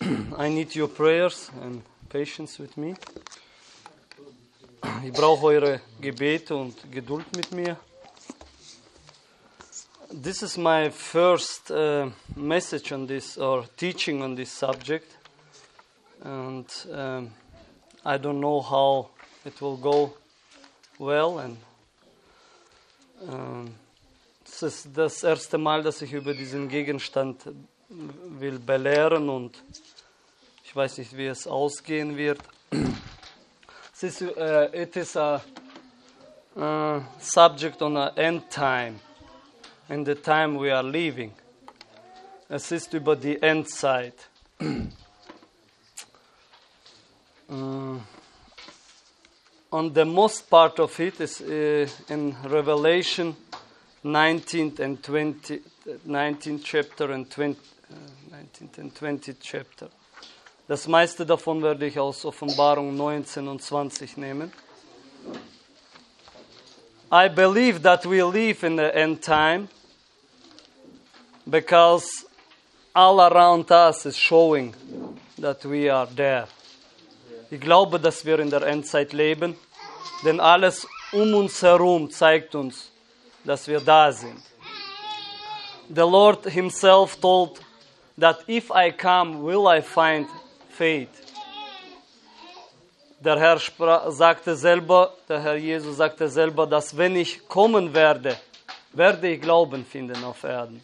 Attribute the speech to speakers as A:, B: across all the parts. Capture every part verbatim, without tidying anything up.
A: I need your prayers and patience with me. Ich brauche eure Gebete und Geduld mit mir. This is my first uh, message on this, or teaching on this subject. And um, I don't know how it will go well. And um, es ist das erste Mal, dass ich über diesen Gegenstand will belehren, und ich weiß nicht, wie es ausgehen wird. Es ist, uh, it is a uh, subject on a end time, in the time we are living. Es ist über die Endzeit. uh, on the most part of it is uh, in Revelation nineteenth and twentieth, nineteenth chapter and twentieth, uh, nineteenth and twentieth chapter. Das meiste davon werde ich aus Offenbarung neunzehn und zwanzig nehmen. I believe that we live in the end time because all around us is showing that we are there. Ich glaube, dass wir in der Endzeit leben, denn alles um uns herum zeigt uns, dass wir da sind. The Lord himself told that if I come, will I find faith. Der Herr sprach, sagte selber, der Herr Jesus sagte selber, dass wenn ich kommen werde, werde ich Glauben finden auf Erden.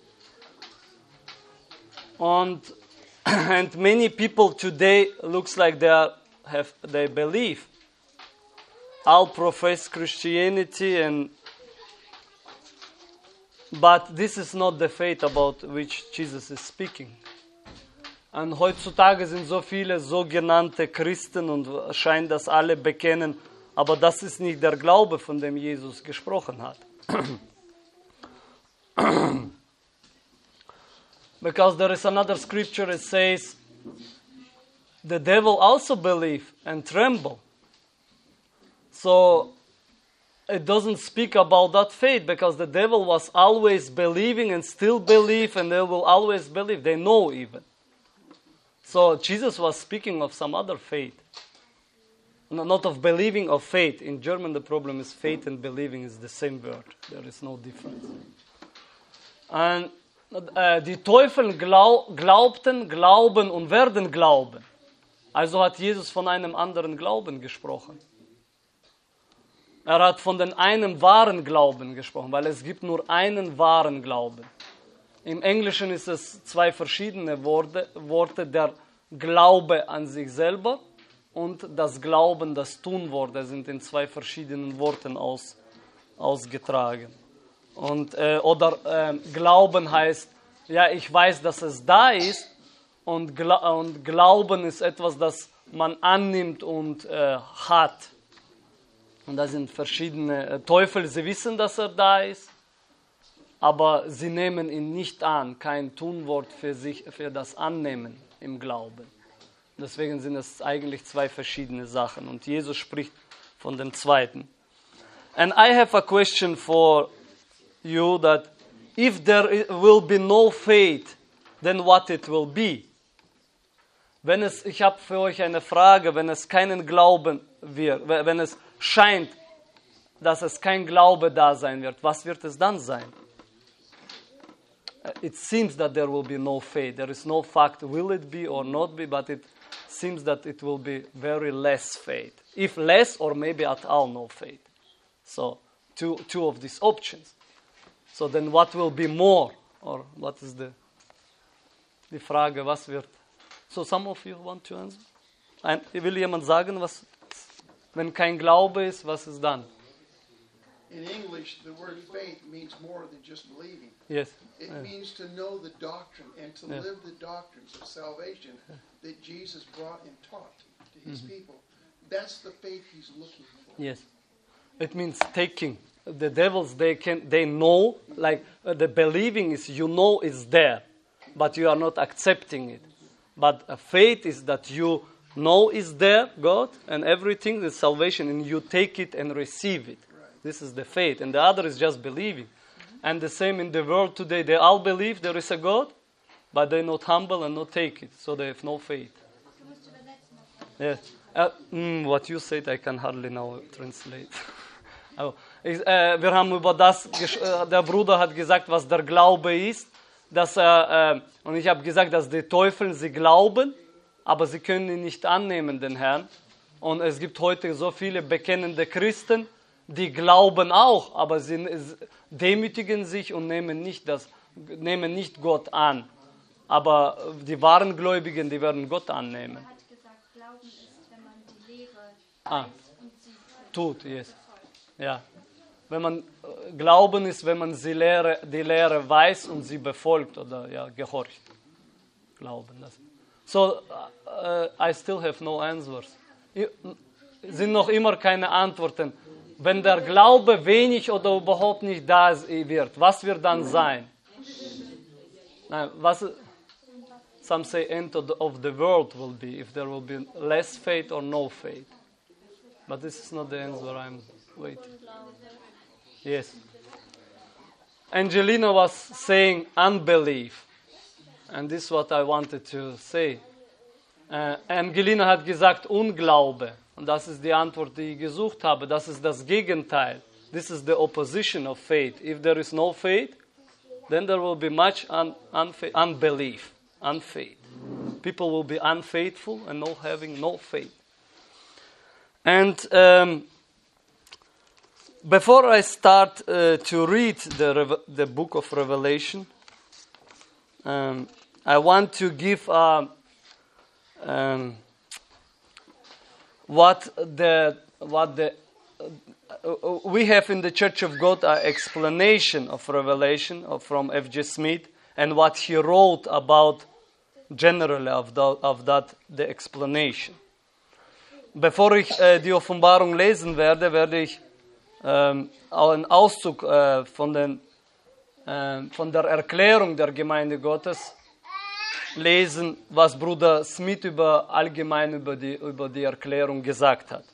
A: Und and many people today looks like they are, have they believe. All profess Christianity, and but this is not the faith about which Jesus is speaking. Und heutzutage sind so viele sogenannte Christen und scheint, dass alle bekennen, aber das ist nicht der Glaube, von dem Jesus gesprochen hat. Because there is another scripture, it says, the devil also believe and tremble. So it doesn't speak about that faith, because the devil was always believing and still believe, and they will always believe. They know even. So Jesus was speaking of some other faith. No, not of believing, of faith. In German the problem is faith and believing is the same word. There is no difference. And uh, die Teufel glaub, glaubten, glauben und werden glauben. Also hat Jesus von einem anderen Glauben gesprochen. Er hat von den einen wahren Glauben gesprochen, weil es gibt nur einen wahren Glauben. Im Englischen ist es zwei verschiedene Worte, Worte, der Glaube an sich selber und das Glauben, das Tunwort, sind in zwei verschiedenen Worten aus, ausgetragen. Und, äh, oder äh, Glauben heißt, ja, ich weiß, dass es da ist, und, Gla- und Glauben ist etwas, das man annimmt und äh, hat. Und da sind verschiedene äh, Teufel, sie wissen, dass er da ist, aber sie nehmen ihn nicht an, kein Tunwort für sich, für das Annehmen im Glauben. Deswegen sind es eigentlich zwei verschiedene Sachen. Und Jesus spricht von dem zweiten. And I have a question for you, that if there will be no faith, then what it will be? Wenn es, ich habe für euch eine Frage, wenn es keinen Glauben wird, wenn es scheint, dass es kein Glaube da sein wird, was wird es dann sein? It seems that there will be no faith. There is no fact, will it be or not be, but it seems that it will be very less faith. If less, or maybe at all no faith. So, two two of these options. So then what will be more? Or what is the, die Frage, was wird? So some of you want to answer? Ein, will jemand sagen, was, wenn kein Glaube ist, was ist dann?
B: In English, the word faith means more than just believing.
A: Yes.
B: It
A: Yeah.
B: means to know the doctrine and to
A: Yeah.
B: live the doctrines of salvation that Jesus brought and taught to his people. That's the faith he's looking for.
A: Yes. It means taking. The devils, they can, they know, like uh, the believing is, you know it's there, but you are not accepting it. But uh, faith is that you know is there, God, and everything is salvation, and you take it and receive it. This is the faith. And the other is just believing. And the same in the world today. They all believe there is a God. but they're not humble and not take it, so they have no faith. Yes. Uh, mm, what you said, I can hardly now translate. Oh, ich, äh, wir haben über das, äh, der Bruder hat gesagt, was der Glaube ist, dass er, äh, und ich habe gesagt, dass die Teufel, sie glauben, aber sie können ihn nicht annehmen, den Herrn. Und es gibt heute so viele bekennende Christen, die glauben auch, aber sie demütigen sich und nehmen nicht, das, nehmen nicht Gott an. Aber die wahren Gläubigen, die werden Gott annehmen.
C: Er hat gesagt, Glauben ist, wenn man die Lehre
A: Ah.
C: weiß und sie
A: Tut, yes. Ja. Wenn man äh, Glauben ist, wenn man sie Lehre, die Lehre weiß und sie befolgt oder ja, gehorcht. Glauben. Das. So, uh, I still have no answers. I, sind noch immer keine Antworten. Wenn der Glaube wenig oder überhaupt nicht da wird, was wird dann sein? Nein, was, some say end of the, of the world will be, if there will be less faith or no faith. But this is not the answer I'm waiting. Yes. Angelina was saying unbelief. And this is what I wanted to say. Uh, Angelina hat gesagt Unglaube. Und das ist die Antwort, die ich gesucht habe. Das ist das Gegenteil. This is the opposition of faith. If there is no faith, then there will be much un- unfa- unbelief, unfaith. People will be unfaithful and no having no faith. And um, before I start uh, to read the Rev- the book of Revelation, um, I want to give a, um, what the what the uh, we have in the Church of God an explanation of Revelation of, from F J Smith and what he wrote about generally of, the, of that the explanation. Bevor ich äh, die Offenbarung lesen werde, werde ich ähm, einen Auszug äh, von, den, äh, von der Erklärung der Gemeinde Gottes lesen, was Bruder Smith über, allgemein über die, über die Erklärung gesagt hat.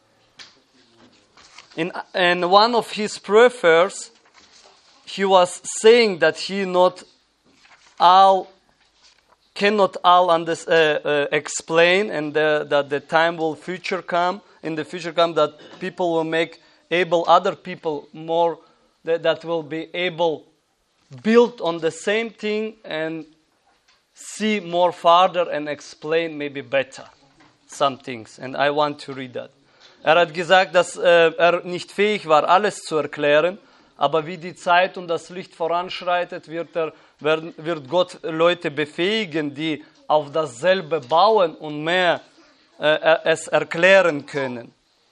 A: In, in one of his prefers, he was saying that he not all cannot all under, uh, uh, explain, and the, that the time will future come, in the future come, that people will make able other people more, that, that will be able build on the same thing and see more farther and explain maybe better some things. And I want to read that. Er hat gesagt, dass äh, er nicht fähig war, alles zu erklären, aber wie die Zeit und das Licht voranschreitet, wird, er, werden, wird Gott Leute befähigen, die auf dasselbe bauen und mehr äh, es erklären können.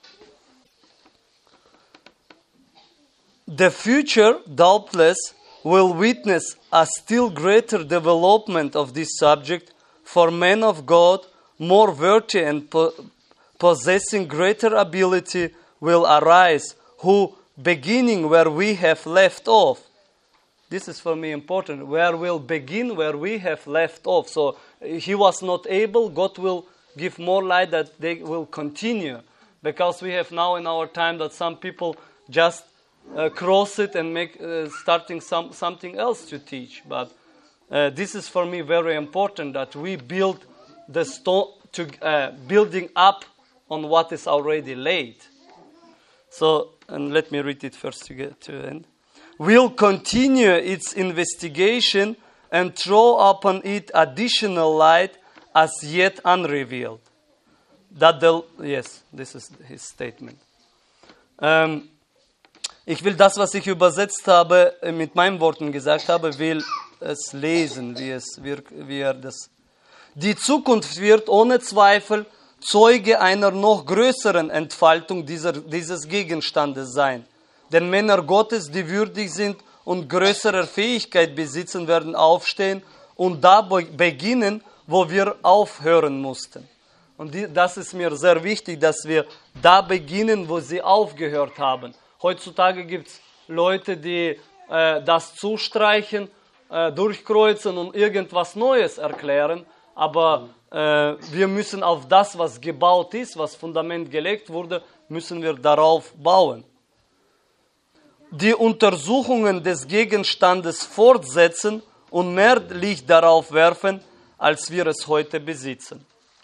A: The future, doubtless, will witness a still greater development of this subject, for men of God, more worthy and po- possessing greater ability, will arise, who, beginning where we have left off. This is for me important. Where we'll begin where we have left off. So he was not able. God will give more light that they will continue. Because we have now in our time that some people just uh, cross it and make uh, starting some something else to teach. But uh, this is for me very important that we build the stone to uh, building up on what is already laid. So, and let me read it first to get to the end. Will continue its investigation and throw upon it additional light as yet unrevealed. That the, yes, this is his statement. Um, ich will das, was ich übersetzt habe, mit meinen Worten gesagt habe, will es lesen, wie, es, wie, wie er das. Die Zukunft wird ohne Zweifel Zeuge einer noch größeren Entfaltung dieser, dieses Gegenstandes sein. Denn Männer Gottes, die würdig sind und größere Fähigkeit besitzen, werden aufstehen und da beginnen, wo wir aufhören mussten. Und die, das ist mir sehr wichtig, dass wir da beginnen, wo sie aufgehört haben. Heutzutage gibt es Leute, die äh, das zustreichen, äh, durchkreuzen und irgendwas Neues erklären, aber äh, wir müssen auf das, was gebaut ist, was Fundament gelegt wurde, müssen wir darauf bauen. Die Untersuchungen des Gegenstandes fortsetzen und mehr Licht darauf werfen, als wir es heute besitzen.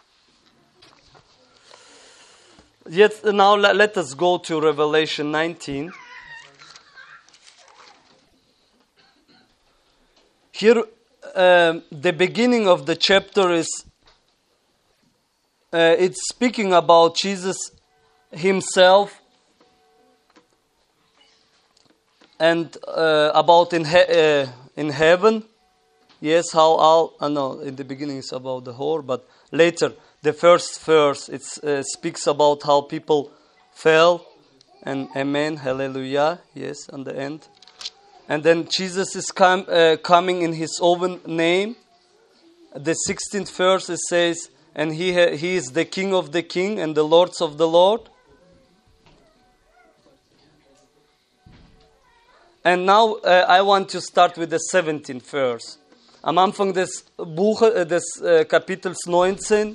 A: Jetzt, now let us go to Revelation nineteen. Here, uh, the beginning of the chapter is, uh, it's speaking about Jesus himself and uh, about in, he- uh, in heaven. Yes, how all, uh, no, in the beginning it's about the whore, but later, the first verse, it uh, speaks about how people fell, and amen, hallelujah, yes, on the end. And then Jesus is com- uh, coming in his own name. The sixteenth verse it says, and he ha- he is the King of the King and the Lords of the Lord. And now uh, I want to start with the seventeenth verse. Am Anfang des Buches, äh, des äh, Kapitels neunzehn,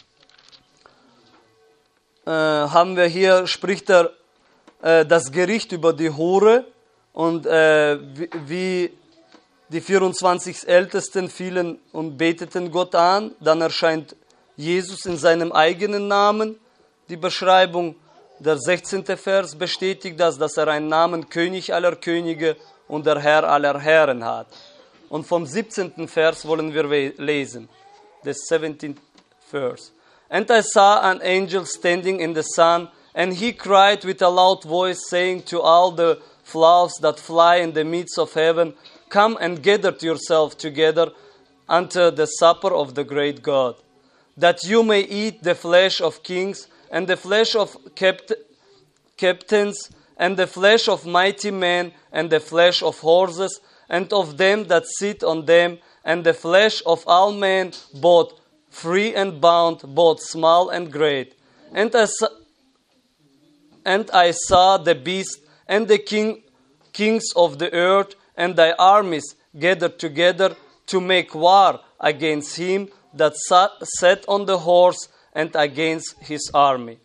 A: äh, haben wir hier, spricht er äh, das Gericht über die Hure und äh, wie, wie die vierundzwanzig Ältesten fielen und beteten Gott an. Dann erscheint Jesus in seinem eigenen Namen. Die Beschreibung, der sechzehnte Vers bestätigt das, dass er einen Namen König aller Könige und der Herr aller Herren hat. Und vom siebzehnten Vers wollen wir lesen. The seventeenth verse. And I saw an angel standing in the sun, and he cried with a loud voice, saying to all the fowls that fly in the midst of heaven, come and gather yourselves together unto the supper of the great God, that you may eat the flesh of kings, and the flesh of capt- captains, and the flesh of mighty men, and the flesh of horses, and of them that sit on them, and the flesh of all men, both free and bound, both small and great. And I saw, and I saw the beast and the king, kings of the earth, and thy armies gathered together to make war against him that sat, sat on the horse and against his army.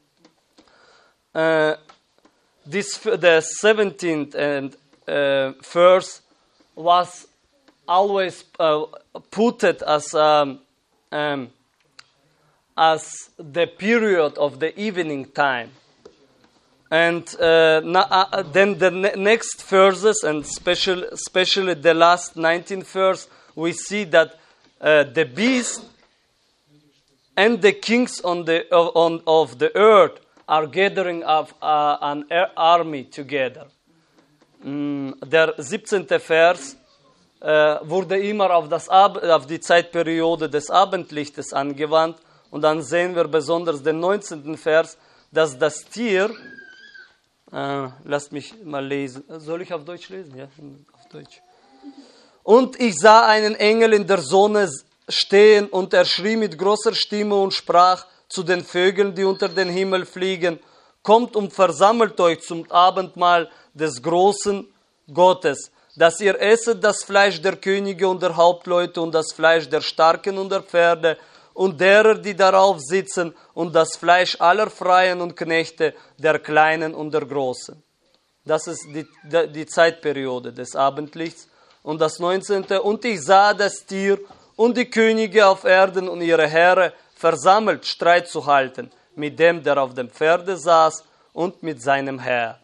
A: Uh, this the seventeenth and uh, verse was always uh, put as um, um, as the period of the evening time, and uh, na- uh, then the ne- next verses, and special, especially the last nineteenth verse, we see that uh, the beast and the kings on the of, on, of the earth are gathering of uh, an army together. Der siebzehnte Vers äh, wurde immer auf, das Ab- auf die Zeitperiode des Abendlichtes angewandt. Und dann sehen wir besonders den neunzehnten Vers, dass das Tier, äh, lasst mich mal lesen, soll ich auf Deutsch lesen? Ja, auf Deutsch. Und ich sah einen Engel in der Sonne stehen, und er schrie mit großer Stimme und sprach zu den Vögeln, die unter den Himmel fliegen, kommt und versammelt euch zum Abendmahl des großen Gottes, dass ihr esset das Fleisch der Könige und der Hauptleute und das Fleisch der Starken und der Pferde und derer, die darauf sitzen, und das Fleisch aller Freien und Knechte, der Kleinen und der Großen. Das ist die, die, die Zeitperiode des Abendlichts. Und das neunzehnte. Und ich sah das Tier und die Könige auf Erden und ihre Heere versammelt, Streit zu halten, mit dem, der auf dem Pferde saß, und mit seinem Herr.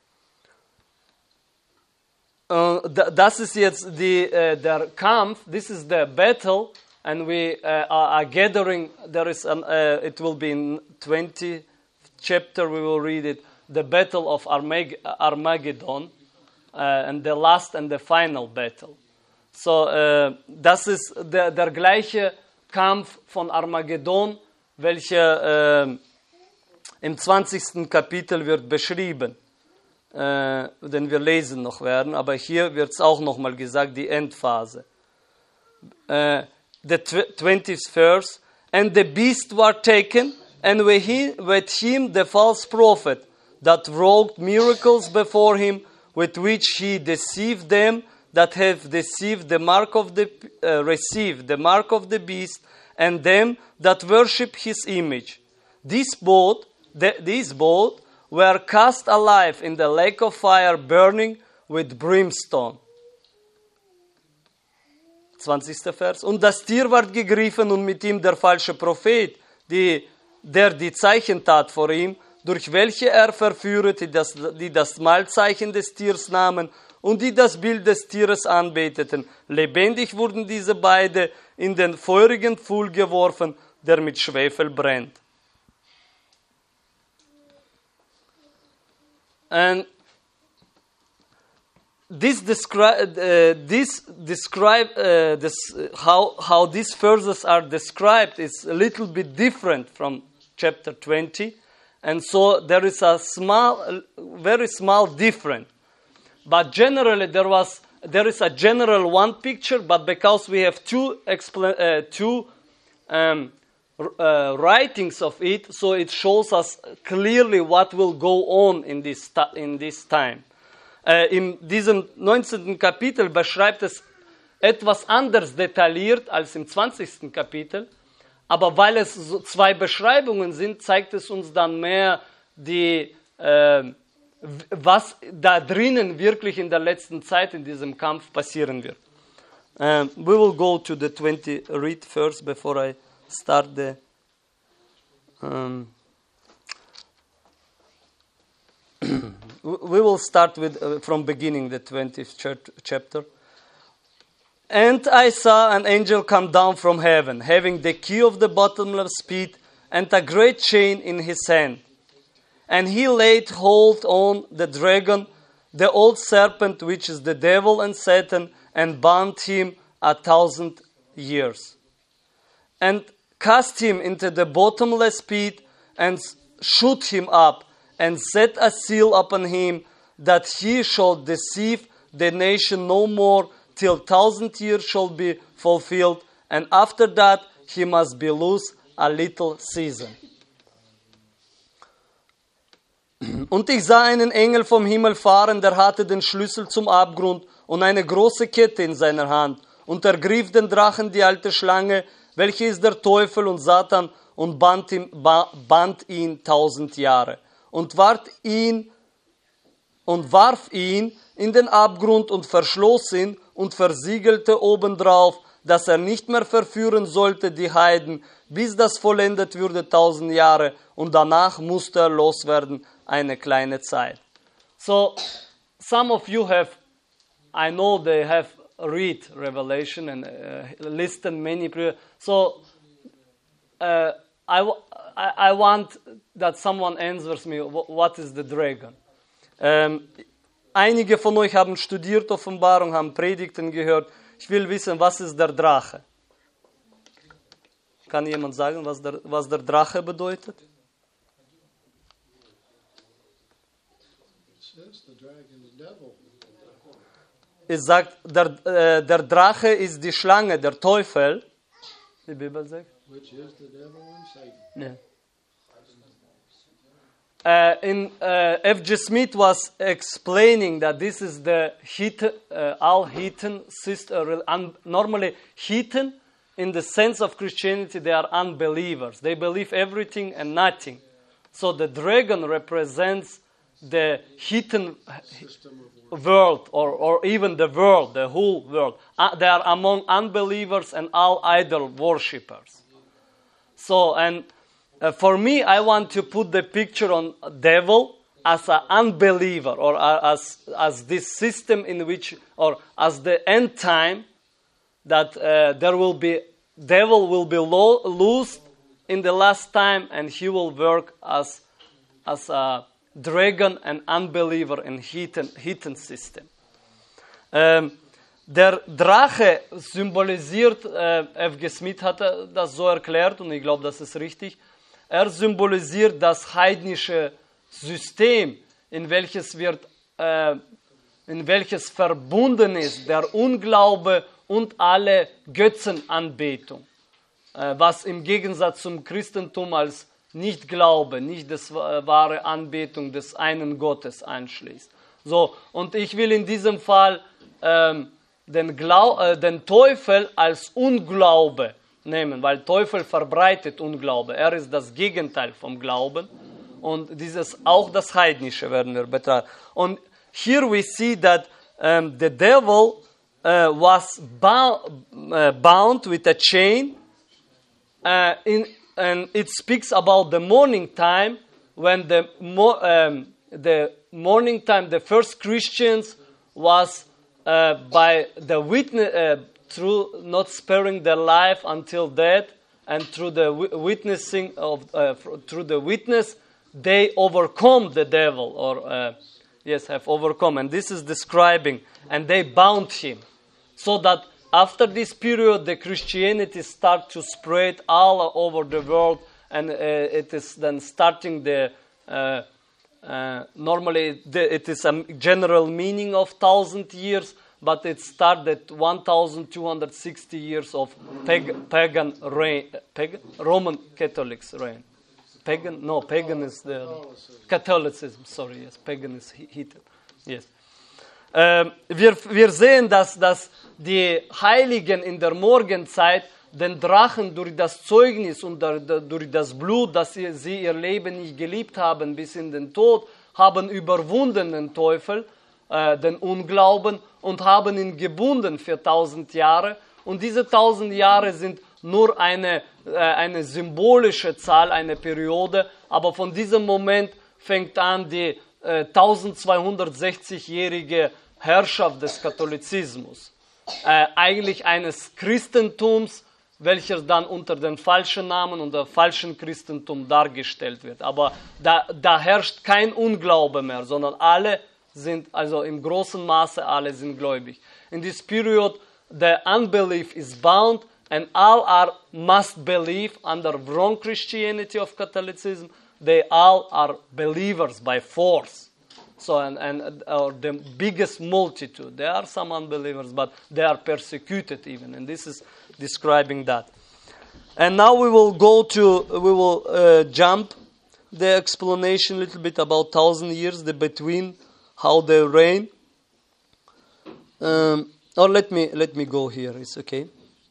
A: Uh, das ist jetzt die, uh, der Kampf, this is the battle, and we uh, are gathering, there is an, uh, it will be in twentieth chapter, we will read it, the battle of Armag- Armageddon, uh, and the last and the final battle. So, uh, das ist der, der gleiche Kampf von Armageddon, welcher uh, im zwanzigsten Kapitel wird beschrieben. Äh, den wir lesen noch werden, aber hier wird es auch nochmal gesagt, die Endphase. Uh, the twentieth verse, and the beast were taken, and with him, with him the false prophet, that wrought miracles before him, with which he deceived them that have deceived the mark of the uh, received the mark of the beast, and them that worship his image. This both, the, this both were cast alive in the lake of fire burning with brimstone. zwanzigster Vers. Und das Tier ward gegriffen und mit ihm der falsche Prophet, die, der die Zeichen tat vor ihm, durch welche er verführte, die das, die das Mahlzeichen des Tiers nahmen und die das Bild des Tieres anbeteten. Lebendig wurden diese beide in den feurigen Pfuhl geworfen, der mit Schwefel brennt. And this describe uh, this describe uh, this uh, how how these verses are described is a little bit different from chapter twenty, and so there is a small, very small difference. But generally there was there is a general one picture, but because we have two expla- uh, two um, uh, writings of it, so it shows us clearly what will go on in this ta- in this time. Uh, in diesem neunzehnten Kapitel beschreibt es etwas anders detailliert als im zwanzigsten Kapitel, aber weil es so zwei Beschreibungen sind, zeigt es uns dann mehr die äh, was da drinnen wirklich in der letzten Zeit in diesem Kampf passieren wird. Um, we will go to the twenty read first before I start the um, we will start with uh, from beginning the twentieth chapter. And I saw an angel come down from heaven, having the key of the bottomless pit and a great chain in his hand. And he laid hold on the dragon, the old serpent, which is the devil and Satan, and bound him a thousand years. And cast him into the bottomless pit, and shoot him up, and set a seal upon him, that he shall deceive the nation no more, till thousand years shall be fulfilled, and after that he must be loose a little season. Und ich sah einen Engel vom Himmel fahren, der hatte den Schlüssel zum Abgrund und eine große Kette in seiner Hand. Und er griff den Drachen, die alte Schlange, welche ist der Teufel und Satan, und band ihn, band ihn tausend Jahre. Und warf ihn, und warf ihn in den Abgrund und verschloss ihn und versiegelte obendrauf, dass er nicht mehr verführen sollte die Heiden, bis das vollendet würde tausend Jahre, und danach musste er loswerden eine kleine Zeit. So, some of you have, I know they have read Revelation and uh, listened many prayers. So, uh, I, I, I want that someone answers me, what is the dragon? Um, einige von euch haben studiert Offenbarung, haben Predigten gehört. Ich will wissen, was ist der Drache? Kann jemand sagen, was der, was der Drache bedeutet? Es sagt, der, äh, der Drache ist die Schlange, der Teufel. Die Bibel sagt.
B: Which is the devil and Satan.
A: Yeah. Uh, in uh, F G Smith was explaining that this is the heathen, uh, all heathen system. Un- normally, heathen, in the sense of Christianity, they are unbelievers. They believe everything and nothing. So the dragon represents the heathen world, or, or even the world, the whole world. Uh, they are among unbelievers and all idol worshippers. So, and uh, for me, I want to put the picture on devil as an unbeliever, or uh, as as this system in which, or as the end time, that uh, there will be, devil will be lo- loosed in the last time, and he will work as as a dragon and unbeliever in heathen, heathen system. Um, der Drache symbolisiert, äh, F G Smith hat das so erklärt, und ich glaube, das ist richtig, er symbolisiert das heidnische System, in welches wird, äh, in welches verbunden ist der Unglaube und alle Götzenanbetung, äh, was im Gegensatz zum Christentum als Nicht-Glaube, nicht das wahre Anbetung des einen Gottes einschließt. So, und ich will in diesem Fall ähm, den, Glau- äh, den Teufel als Unglaube nehmen, weil Teufel verbreitet Unglaube. Er ist das Gegenteil vom Glauben, und dieses auch das Heidnische werden wir betrachten. Und here we see that um, the devil uh, was bound, uh, bound with a chain, uh, in, and it speaks about the morning time, when the, mo- um, the morning time, the first Christians was uh, by the witness, uh, through not sparing their life until death, and through the w- witnessing of, uh, through the witness, they overcome the devil, or uh, yes, have overcome. And this is describing, and they bound him, so that after this period, the Christianity start to spread all over the world, and uh, it is then starting the. Uh, uh, normally, the, it is a general meaning of thousand years. But it started one thousand two hundred sixty years of pag- pagan reign, pagan, Roman Catholics reign. Pagan, no, pagan is the Catholicism. Catholicism sorry, yes, pagan is Hitler. Yes. Ähm, wir, wir sehen, dass, dass die Heiligen in der Morgenzeit den Drachen durch das Zeugnis und der, der, durch das Blut, dass sie, sie ihr Leben nicht geliebt haben bis in den Tod, haben überwunden den Teufel, äh, den Unglauben, und haben ihn gebunden für tausend Jahre. Und diese tausend Jahre sind nur eine, äh, eine symbolische Zahl, eine Periode. Aber von diesem Moment fängt an die äh, eintausendzweihundertsechzigjährige Herrschaft des Katholizismus. Äh, eigentlich eines Christentums, welcher dann unter den falschen Namen und der falschen Christentum dargestellt wird. Aber da, da herrscht kein Unglaube mehr, sondern alle sind, also im großen Maße alle sind gläubig. In this period, the unbelief is bound, and all are must believe under wrong Christianity of Catholicism. They all are believers by force. So, and, and or the biggest multitude. There are some unbelievers, but they are persecuted even, and this is describing that. And now we will go to, we will uh, jump the explanation a little bit about thousand years, the between. How they reign. Um, or let me let me go here. It's okay.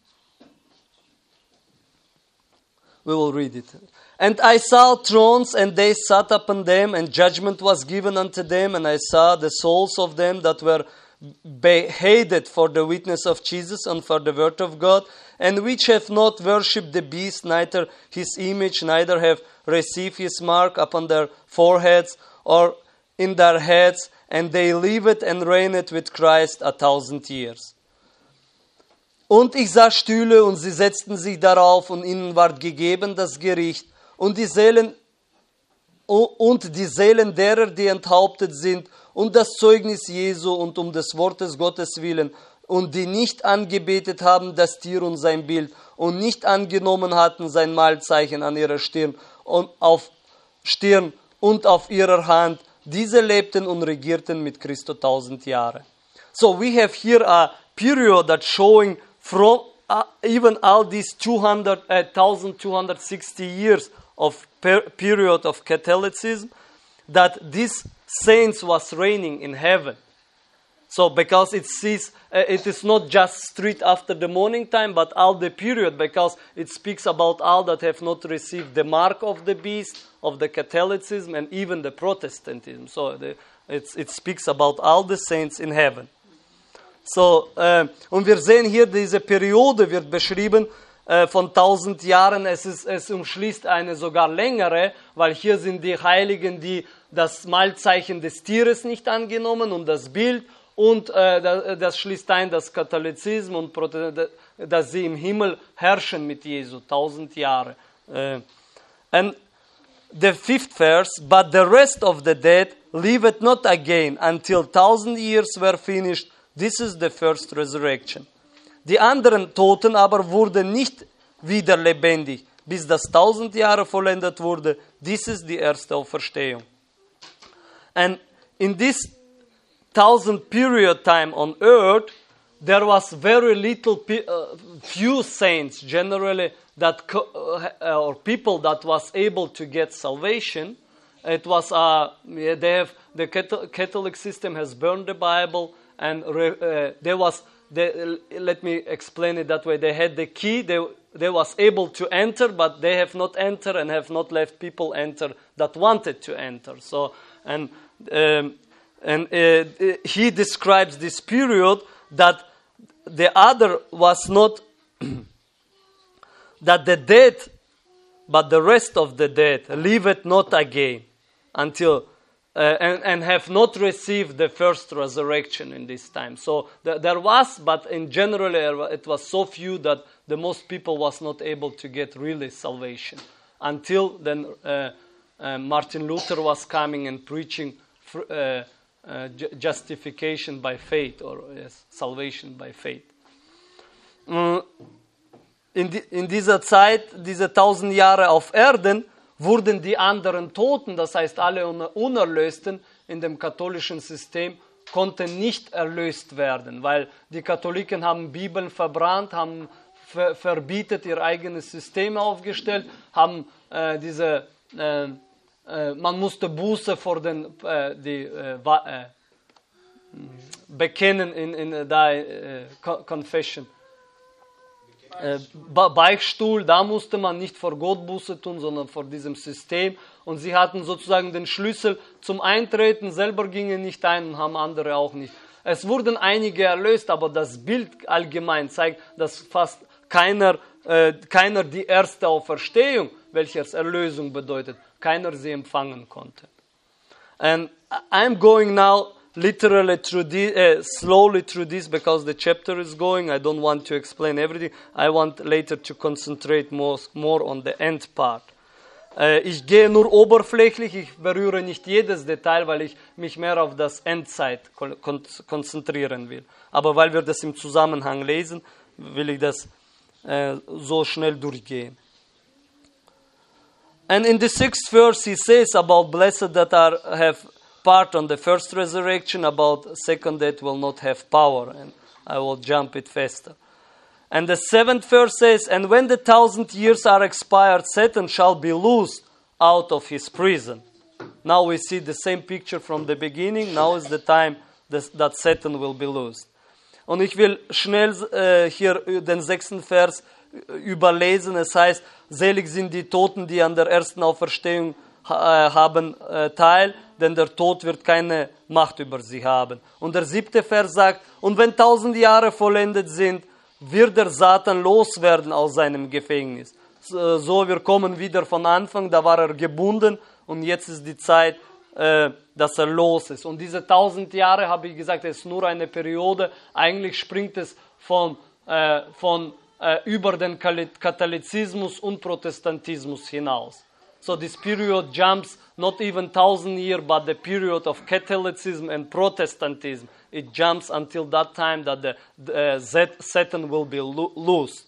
A: We will read it. And I saw thrones, and they sat upon them, and judgment was given unto them. And I saw the souls of them that were beheaded for the witness of Jesus and for the word of God, and which have not worshipped the beast, neither his image, neither have received his mark upon their foreheads or in their heads, and they lived and reigned with Christ a thousand years. Und ich sah Stühle, und sie setzten sich darauf, und ihnen ward gegeben das Gericht, und die Seelen, und die Seelen derer, die enthauptet sind, und das Zeugnis Jesu, und um des Wortes Gottes willen, und die nicht angebetet haben das Tier und sein Bild, und nicht angenommen hatten sein Mahlzeichen an ihrer Stirn und auf Stirn und auf ihrer Hand, diese lebten und regierten mit Christo tausend Jahre. So we have here a period that's showing from uh, even all these two hundred, uh, one thousand two hundred sixty years of per- period of Catholicism, that this saints was reigning in heaven. So because it sees, uh, it is not just straight after the morning time, but all the period, because it speaks about all that have not received the mark of the beast, of the Catholicism, and even the Protestantism. So the, it's, it speaks about all the saints in heaven. So, äh, und wir sehen hier, diese Periode wird beschrieben äh, von tausend Jahren. Es, ist, es umschließt eine sogar längere, weil hier sind die Heiligen, die das Mahlzeichen des Tieres nicht angenommen und das Bild. Und äh, das schließt ein, das Katholizismus und Protestantismus, dass sie im Himmel herrschen mit Jesu, tausend Jahre. Äh, and the fifth verse, but the rest of the dead liveth not again until thousand years were finished. This is the first resurrection. Die anderen Toten aber wurden nicht wieder lebendig, bis das tausend Jahre vollendet wurde. This is die erste Auferstehung. And in this thousand period time on earth, there was very little, pe- uh, few saints generally that co- uh, or people that was able to get salvation. It was uh, they have the Catholic system has burned the Bible, and re, uh, there was they, let me explain it that way. They had the key. They they was able to enter, but they have not entered and have not left people enter that wanted to enter. So and. Um, And uh, he describes this period that the other was not that the dead, but the rest of the dead liveth not again until uh, and, and have not received the first resurrection in this time. So th- there was, but in general it was so few that the most people was not able to get really salvation until then. Uh, uh, Martin Luther was coming and preaching fr- uh, uh, ju- justification by faith, or yes, salvation by faith. Mm. In, die, in dieser Zeit, diese tausend Jahre auf Erden, wurden die anderen Toten, das heißt alle Unerlösten in dem katholischen System, konnten nicht erlöst werden, weil die Katholiken haben Bibeln verbrannt, haben ver- verbietet ihr eigenes System aufgestellt, haben äh, diese, äh, äh, man musste Buße vor den, äh, die, äh, äh, bekennen in, in da äh, Confession. Äh, Beichtstuhl, da musste man nicht vor Gott Buße tun, sondern vor diesem System. Und sie hatten sozusagen den Schlüssel zum Eintreten, selber gingen nicht ein und haben andere auch nicht. Es wurden einige erlöst, aber das Bild allgemein zeigt, dass fast keiner, äh, keiner die erste Auferstehung, welches Erlösung bedeutet, keiner sie empfangen konnte. And I'm going now literally through this, uh, slowly through this because the chapter is going. I don't want to explain everything. I want later to concentrate more, more on the end part. Uh, ich gehe nur oberflächlich, ich berühre nicht jedes Detail, weil ich mich mehr auf das Endzeit kon- konzentrieren will. Aber weil wir das im Zusammenhang lesen, will ich das uh, so schnell durchgehen. And in the sixth verse he says about blessed that are have part on the first resurrection, about second that will not have power, and I will jump it faster. And the seventh verse says, and when the thousand years are expired, Satan shall be loosed out of his prison. Now we see the same picture from the beginning. Now is the time that Satan will be loosed. Und ich will schnell äh, hier den sechsten Vers überlesen. Es heißt, selig sind die Toten, die an der ersten Auferstehung äh, haben äh, teil, denn der Tod wird keine Macht über sie haben. Und der siebte Vers sagt, und wenn tausend Jahre vollendet sind, wird der Satan loswerden aus seinem Gefängnis. So, wir kommen wieder von Anfang, da war er gebunden und jetzt ist die Zeit, äh, dass er los ist. Und diese tausend Jahre, habe ich gesagt, ist nur eine Periode. Eigentlich springt es von, äh, von äh, über den Katholizismus und Protestantismus hinaus. So this period jumps not even thousand years, but the period of Catholicism and Protestantism. It jumps until that time that the, the uh, Satan will be lo- loosed.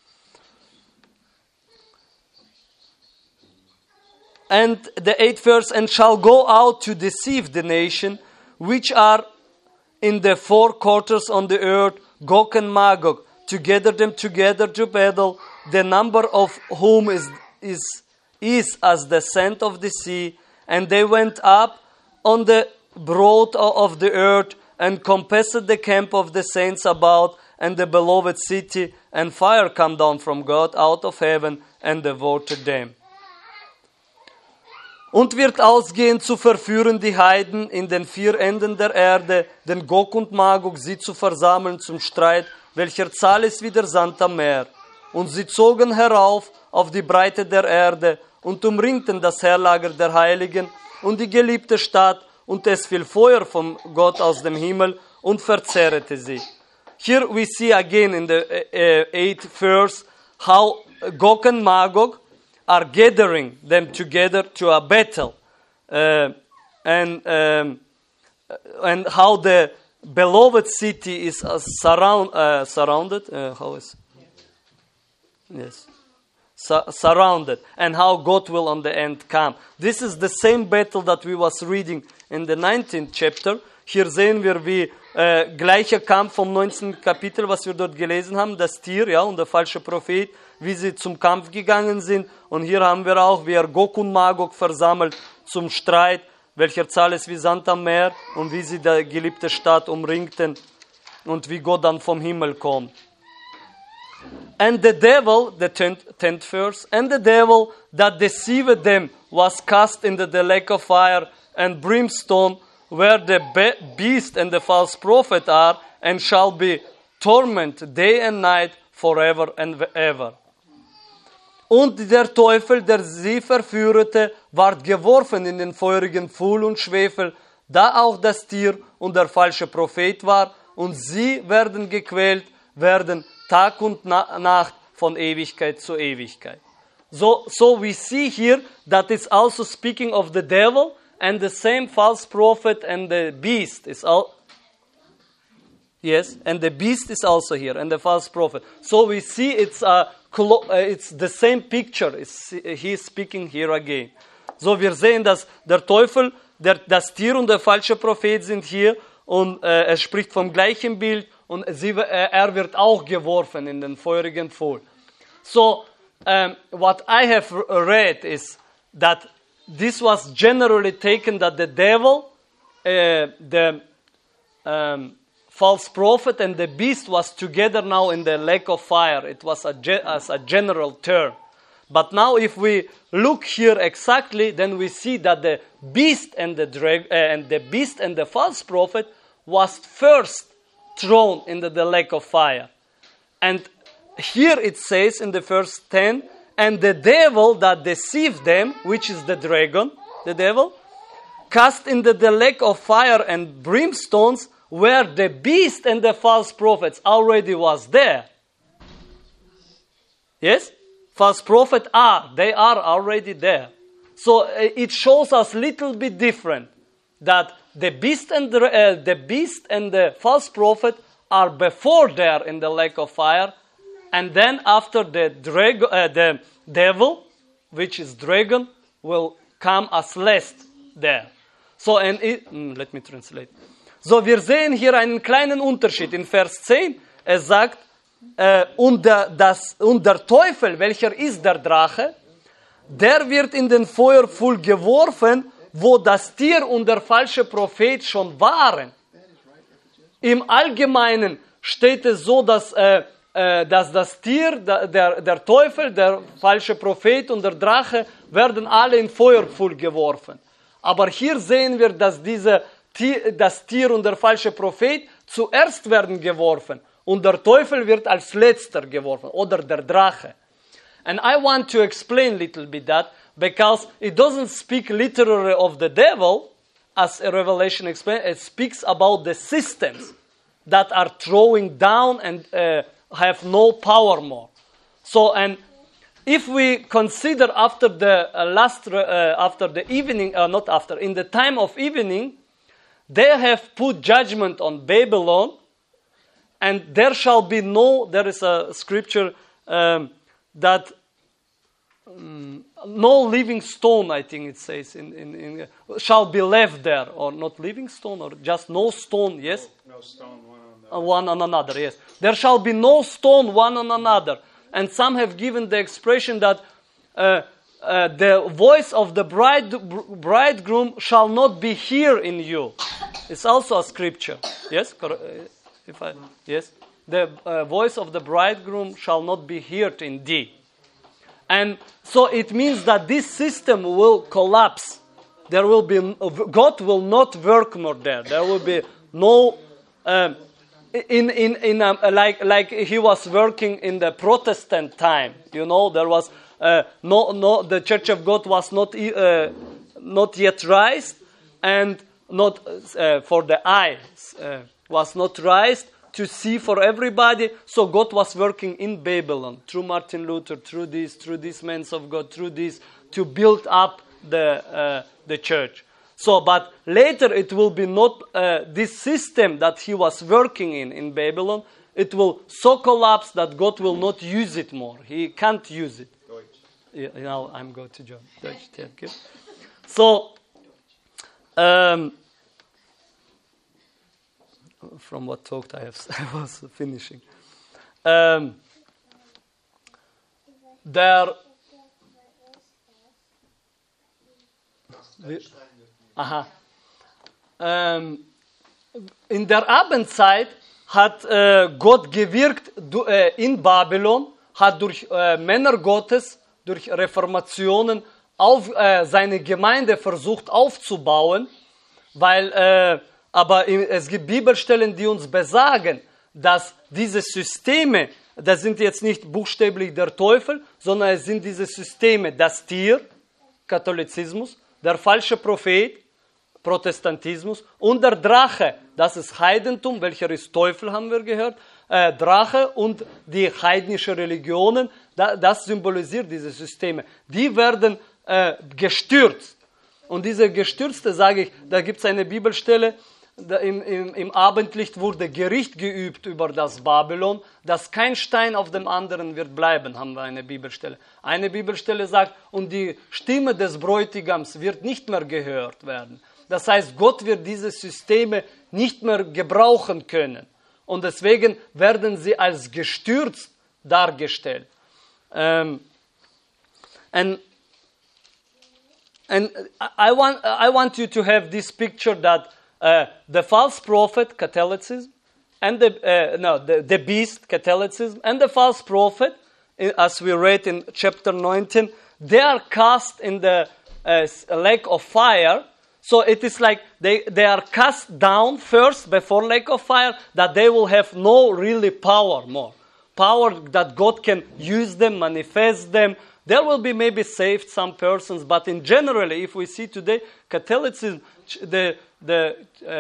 A: And the eighth verse, and shall go out to deceive the nation, which are in the four quarters on the earth, Gog and Magog, to gather them together to battle, the number of whom is is is as the sand of the sea. And they went up on the broad of the earth, and compassed the camp of the saints about, and the beloved city, and fire come down from God out of heaven, and devoured them. Und wird ausgehen zu verführen die Heiden in den vier Enden der Erde, den Gog und Magog sie zu versammeln zum Streit, welcher Zahl ist wie der Sand am Meer. Und sie zogen herauf auf die Breite der Erde und umringten das Heerlager der Heiligen und die geliebte Stadt, und es fiel Feuer von Gott aus dem Himmel und verzehrte sie. Here we see again in the uh, eighth verse how Gog and Magog are gathering them together to a battle, uh, and um, and how the beloved city is uh, surround, uh, surrounded. Uh, how is? Yes. Su- surrounded, and how God will on the end come. This is the same battle that we was reading in the nineteenth chapter. Hier sehen wir, wie äh, gleicher Kampf vom neunzehnten Kapitel, was wir dort gelesen haben, das Tier, ja, und der falsche Prophet, wie sie zum Kampf gegangen sind. Und hier haben wir auch, wie er Gog und Magog versammelt zum Streit, welcher Zahl ist wie Sand am Meer, und wie sie die geliebte Stadt umringten und wie Gott dann vom Himmel kommt. And the devil, the tenth, tenth verse, and the devil that deceived them was cast into the lake of fire and brimstone, where the be- beast and the false prophet are, and shall be torment day and night forever and ever. Und der Teufel, der sie verführte, ward geworfen in den feurigen Pfuhl und Schwefel, da auch das Tier und der falsche Prophet war, und sie werden gequält, werden Tag und Na- Nacht von Ewigkeit zu Ewigkeit. So, so we see here that it's also speaking of the devil, and the same false prophet and the beast is all. Yes, and the beast is also here, and the false prophet. So we see it's a clo- uh, it's the same picture. It's, he is speaking here again. So wir sehen, dass der Teufel, der, das Tier und der falsche Prophet sind hier, und äh, er spricht vom gleichen Bild, und sie, äh, er wird auch geworfen in den feurigen Pfuhl. So um, what I have read is that this was generally taken that the devil, uh, the um, false prophet, and the beast was together now in the lake of fire. It was a ge- as a general term. But now if we look here exactly, then we see that the beast and the drag- uh, and the beast and the false prophet was first thrown into the lake of fire. And here it says in the verse ten, and the devil that deceived them, which is the dragon, the devil, cast into the lake of fire and brimstones, where the beast and the false prophets already was there. Yes? False prophet are, they are already there. So uh, it shows us little bit different, that the beast and the, uh, the beast and the false prophet are before there in the lake of fire, and then after the drag, uh, the devil, which is dragon, will come as last there. So, and it, mm, let me translate. So, wir sehen hier einen kleinen Unterschied. In Vers zehn, er sagt, äh, und, der, das, und der Teufel, welcher ist der Drache, der wird in den Feuerpfuhl geworfen, wo das Tier und der falsche Prophet schon waren. Im Allgemeinen steht es so, dass, äh, äh, dass das Tier, der, der, der Teufel, der falsche Prophet und der Drache werden alle in Feuerpfuhl geworfen. Aber hier sehen wir, dass diese Tier, das Tier und der falsche Prophet zuerst werden geworfen und der Teufel wird als letzter geworfen, oder der Drache. And I want to explain a little bit that, because it doesn't speak literally of the devil, as a Revelation explains. It speaks about the systems that are throwing down and uh, have no power more. So, and if we consider after the uh, last, uh, after the evening, uh, not after, in the time of evening, they have put judgment on Babylon, and there shall be no, there is a scripture um, that um, no living stone, I think it says, in, in, in uh, shall be left there, or not living stone, or just no stone, yes?
D: No, no stone, one on the
A: Uh, one on another, yes. There shall be no stone one on another. And some have given the expression that uh, uh, the voice of the bride, bridegroom shall not be here in you. It's also a scripture. Yes? Cor- uh, If I, yes? The uh, voice of the bridegroom shall not be heard in thee. And so it means that this system will collapse. There will be, God will not work more there. There will be no, um, in, in, in um, like, like he was working in the Protestant time. You know, there was, uh, no, no, the Church of God was not, uh, not yet raised, and not uh, for the eyes, uh, was not raised to see for everybody. So God was working in Babylon through Martin Luther, through this, through these men of God, through this, to build up the uh, the church. So, but later it will be not uh, this system that he was working in in Babylon. It will so collapse that God will not use it more. He can't use it.
D: Deutsch.
A: Yeah, now I'm going to John. Deutsch, thank you. So, um, from what talk I, have, I was finishing. Um, there, aha. Um, in der Abendzeit hat äh, Gott gewirkt du, äh, in Babylon, hat durch äh, Männer Gottes, durch Reformationen auf, äh, seine Gemeinde versucht aufzubauen, weil äh, aber es gibt Bibelstellen, die uns besagen, dass diese Systeme, das sind jetzt nicht buchstäblich der Teufel, sondern es sind diese Systeme, das Tier, Katholizismus, der falsche Prophet, Protestantismus und der Drache, das ist Heidentum, welcher ist Teufel, haben wir gehört, äh, Drache und die heidnische Religionen, da, das symbolisiert diese Systeme. Die werden äh, gestürzt. Und diese Gestürzte, sage ich, da gibt es eine Bibelstelle, da im, im, im Abendlicht wurde Gericht geübt über das Babylon, dass kein Stein auf dem anderen wird bleiben, haben wir eine Bibelstelle. Eine Bibelstelle sagt, und die Stimme des Bräutigams wird nicht mehr gehört werden. Das heißt, Gott wird diese Systeme nicht mehr gebrauchen können. Und deswegen werden sie als gestürzt dargestellt. Um, and and I want I want you to have this picture that uh, the false prophet, Catholicism, and the uh, no the, the beast, Catholicism, and the false prophet, as we read in chapter nineteen, they are cast in the uh, lake of fire. So it is like they, they are cast down first before lake of fire, that they will have no really power more. Power that God can use them, manifest them. There will be maybe saved some persons, but in generally, if we see today, Catholicism, the, the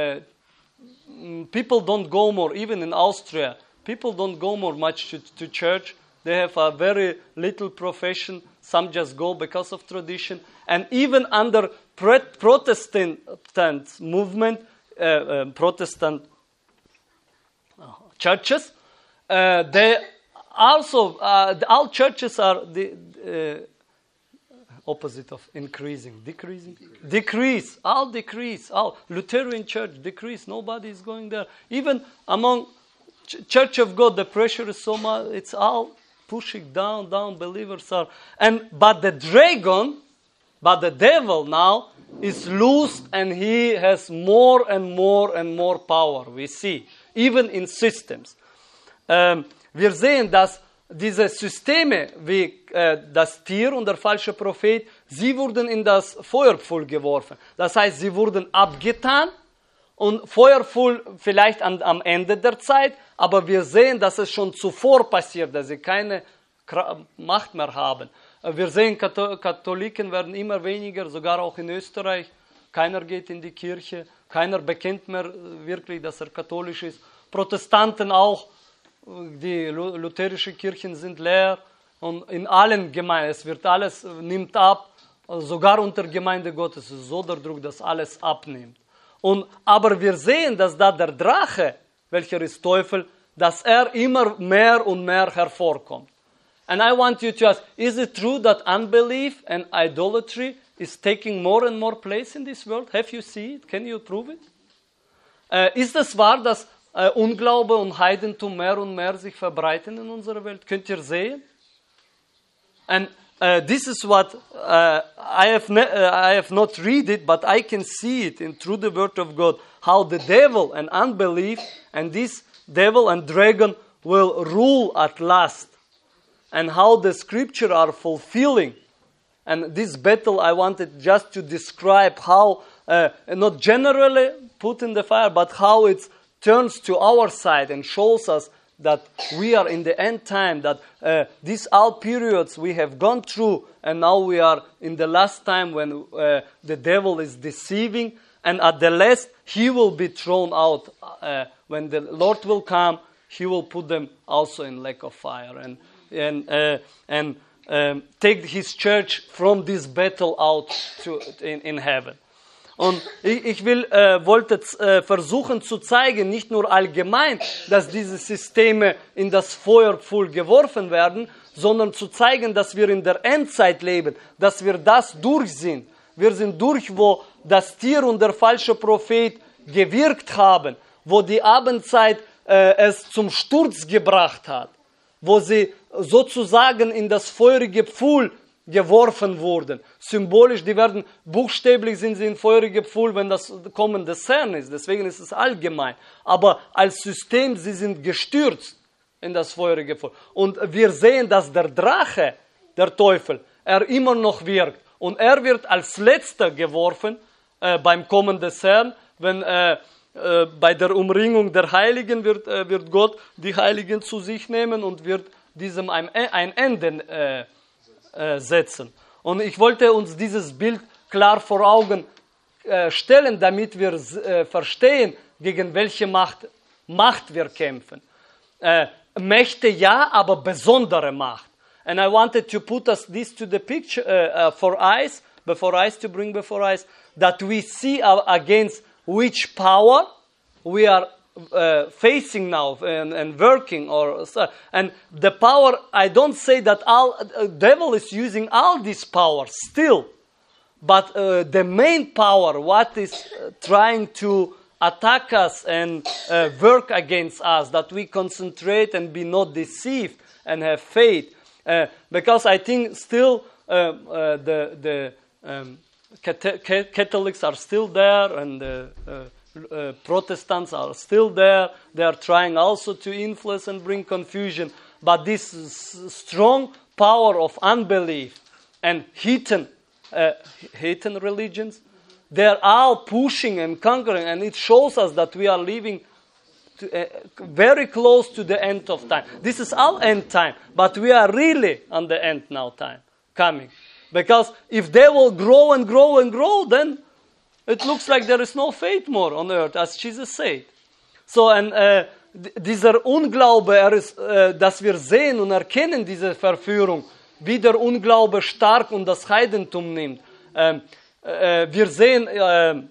A: uh, people don't go more, even in Austria, people don't go more much to, to church. They have a very little profession. Some just go because of tradition. And even under Protestant movement, uh, uh, Protestant churches, uh, they also, uh, all churches are the uh, opposite of increasing, decreasing, decrease. decrease, all decrease, all Lutheran church decrease. Nobody is going there. Even among ch- Church of God, the pressure is so much. It's all pushing down, down. Believers are, and but the dragon, but the devil now is loosed, and he has more and more and more power. We see, even in systems. Um, wir sehen, dass diese Systeme wie äh, das Tier und der falsche Prophet, sie wurden in das Feuerpfuhl geworfen. Das heißt, sie wurden abgetan und Feuerpfuhl vielleicht an, am Ende der Zeit, aber wir sehen, dass es schon zuvor passiert, dass sie keine Macht mehr haben. Wir sehen, Katholiken werden immer weniger, sogar auch in Österreich. Keiner geht in die Kirche, keiner bekennt mehr wirklich, dass er katholisch ist. Protestanten auch, die lutherischen Kirchen sind leer und in allen Gemeinden, es wird alles, nimmt ab, sogar unter Gemeinde Gottes ist so der Druck, dass alles abnimmt. Und, aber wir sehen, dass da der Drache, welcher ist Teufel, dass er immer mehr und mehr hervorkommt. And I want you to ask, is it true that unbelief and idolatry is taking more and more place in this world? Have you seen it? Can you prove it? Uh, ist es wahr, dass uh, Unglaube und Heidentum mehr und mehr sich verbreiten in unserer Welt? Könnt ihr sehen? And uh, this is what uh, I have ne- uh, I have not read it, but I can see it in through the Word of God, how the devil and unbelief and this devil and dragon will rule at last. And how the scripture are fulfilling. And this battle I wanted just to describe how, uh, not generally put in the fire, but how it turns to our side and shows us that we are in the end time, that uh, these all periods we have gone through, and now we are in the last time when uh, the devil is deceiving, and at the last he will be thrown out. Uh, when the Lord will come, he will put them also in lake of fire. And and uh, and um, take his church from this battle out to in, in heaven. Und ich, ich will, äh, wollte äh, versuchen zu zeigen, nicht nur allgemein, dass diese Systeme in das Feuerpfuhl geworfen werden, sondern zu zeigen, dass wir in der Endzeit leben, dass wir das durch sind. Wir sind durch, wo das Tier und der falsche Prophet gewirkt haben, wo die Abendzeit äh, es zum Sturz gebracht hat, wo sie sozusagen in das feurige Pfuhl geworfen wurden. Symbolisch, die werden, buchstäblich sind sie in feurige Pfuhl, wenn das Kommen des Herrn ist. Deswegen ist es allgemein. Aber als System, sie sind gestürzt in das feurige Pfuhl. Und wir sehen, dass der Drache, der Teufel, er immer noch wirkt. Und er wird als letzter geworfen äh, beim Kommen des Herrn, wenn äh, äh, bei der Umringung der Heiligen wird, äh, wird Gott die Heiligen zu sich nehmen und wird diesem ein, ein Ende äh, äh, setzen. Und ich wollte uns dieses Bild klar vor Augen äh, stellen, damit wir äh, verstehen, gegen welche Macht, Macht wir kämpfen. Äh, Mächte ja, aber besondere Macht. And I wanted to put us this to the picture uh, uh, for eyes, before eyes, to bring before eyes, that we see uh, against which power we are uh, facing now and, and working. Or and the power, I don't say that all uh, devil is using all this power still, but uh, the main power, what is uh, trying to attack us and uh, work against us, that we concentrate and be not deceived and have faith. Uh, because I think still uh, uh, the the um, Catholics are still there, and the uh, uh, Protestants are still there. They are trying also to influence and bring confusion. But this strong power of unbelief and heathen, uh, heathen religions, they are all pushing and conquering, and it shows us that we are living To, uh, very close to the end of time. This is our end time, but we are really on the end now time coming. Because if they will grow and grow and grow, then it looks like there is no faith more on earth, as Jesus said. So, and uh, dieser Unglaube, er ist, uh, dass wir sehen und erkennen diese Verführung, wie der Unglaube stark und das Heidentum nimmt. Um, uh, wir sehen uh,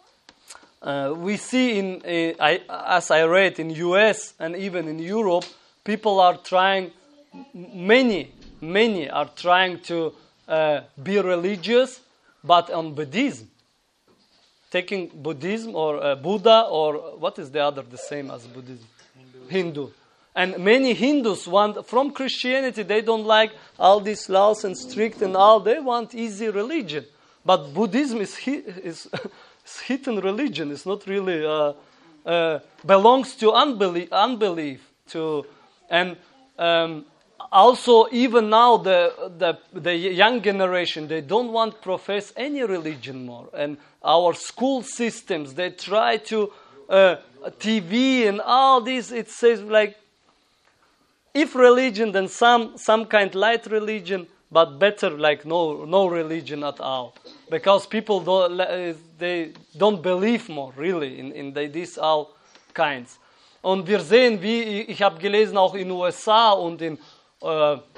A: Uh, we see in, uh, I, as I read, in U S and even in Europe, people are trying, many, many are trying to uh, be religious, but on Buddhism. Taking Buddhism or uh, Buddha or what is the other the same as Buddhism? Hindu. Hindu. And many Hindus want, from Christianity, they don't like all these laws and strict and all, they want easy religion. But Buddhism is, is hidden religion. It's not really uh, uh, belongs to unbelief. Unbelief to, and um, also even now the, the the young generation, they don't want to profess any religion more. And our school systems, they try to uh, T V and all this. It says like, if religion, then some some kind light religion, but better like no no religion at all. Because people don't, they don't believe more, really, in, in the, these all kinds. Und wir sehen, wie, ich habe gelesen, auch in U S A und in äh, äh,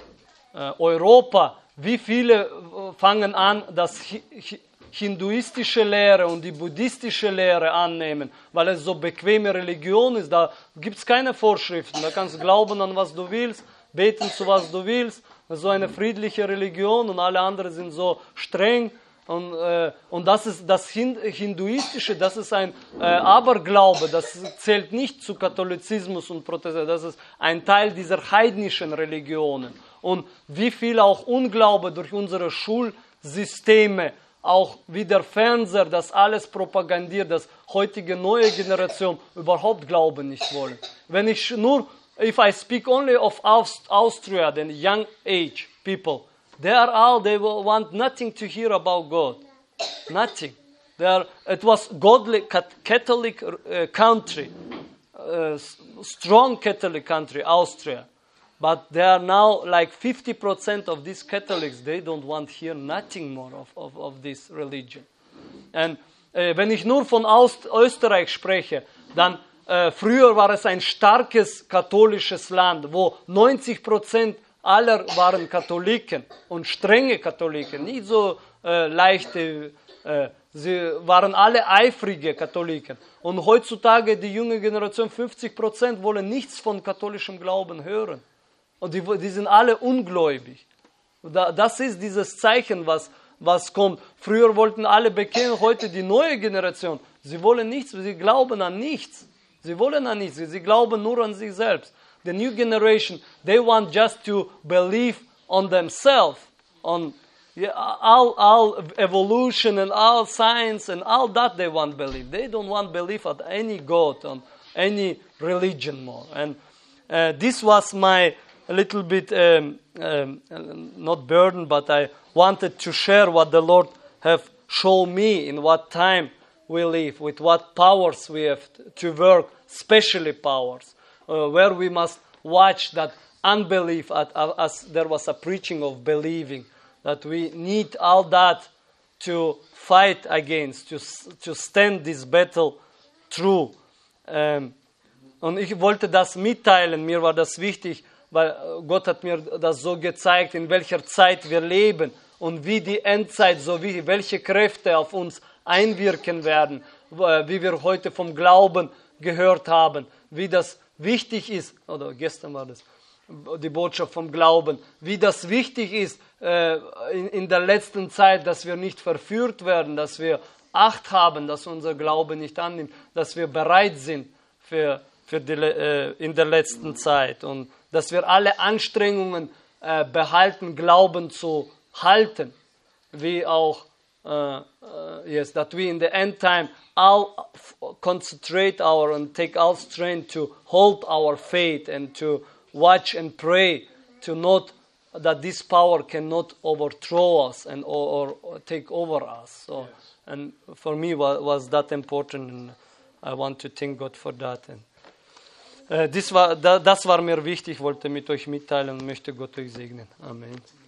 A: Europa, wie viele fangen an, das hinduistische Lehre und die buddhistische Lehre annehmen, weil es so bequeme Religion ist. Da gibt es keine Vorschriften. Da kannst du glauben an was du willst, beten zu was du willst. So eine friedliche Religion und alle anderen sind so streng. Und, äh, und das ist das Hinduistische, das ist ein äh, Aberglaube, das zählt nicht zu Katholizismus und Protestantismus, das ist ein Teil dieser heidnischen Religionen. Und wie viel auch Unglaube durch unsere Schulsysteme, auch wie der Fernseher, das alles propagandiert, dass heutige neue Generation überhaupt Glauben nicht wollen. Wenn ich nur, if I speak only of Aust- Austria, then young age people, they are all, they will want nothing to hear about God. Nothing. They are, it was godly Catholic uh, country, uh, strong Catholic country, Austria. But they are now like fifty percent of these Catholics, they don't want to hear nothing more of, of, of this religion. Und äh, wenn ich nur von Aust- Österreich spreche, dann äh, früher war es ein starkes katholisches Land, wo neunzig Prozent aller waren Katholiken und strenge Katholiken, nicht so äh, leichte, äh, sie waren alle eifrige Katholiken. Und heutzutage die junge Generation, fünfzig Prozent wollen nichts von katholischem Glauben hören. Und die, die sind alle ungläubig. Das ist dieses Zeichen, was, was kommt. Früher wollten alle bekennen, heute die neue Generation. Sie wollen nichts, sie glauben an nichts. Sie wollen an nichts, sie glauben nur an sich selbst. The new generation, they want just to believe on themselves, on yeah, all, all evolution and all science and all that they want to believe. They don't want to believe at any God, on any religion more. And uh, this was my a little bit, um, um, not burden, but I wanted to share what the Lord have shown me in what time we live, with what powers we have to work, especially powers, uh, where we must watch that unbelief, at, uh, as there was a preaching of believing, that we need all that to fight against, to, to stand this battle through. Ähm, und ich wollte das mitteilen, mir war das wichtig, weil Gott hat mir das so gezeigt, in welcher Zeit wir leben und wie die Endzeit, so wie welche Kräfte auf uns einwirken werden, wie wir heute vom Glauben gehört haben, wie das wichtig ist, oder gestern war das, die Botschaft vom Glauben, wie das wichtig ist äh, in, in der letzten Zeit, dass wir nicht verführt werden, dass wir Acht haben, dass unser Glaube nicht annimmt, dass wir bereit sind für, für die, äh, in der letzten Zeit und dass wir alle Anstrengungen äh, behalten, Glauben zu halten, wie auch uh, uh, yes, that we in the end time all concentrate our and take all strength to hold our faith and to watch and pray to not that this power cannot overthrow us and or, or take over us. So, yes. And for me was, was that important, and I want to thank God for that. And uh, das war, da, das war mir wichtig, wollte mit euch mitteilen und möchte Gott euch segnen. Amen.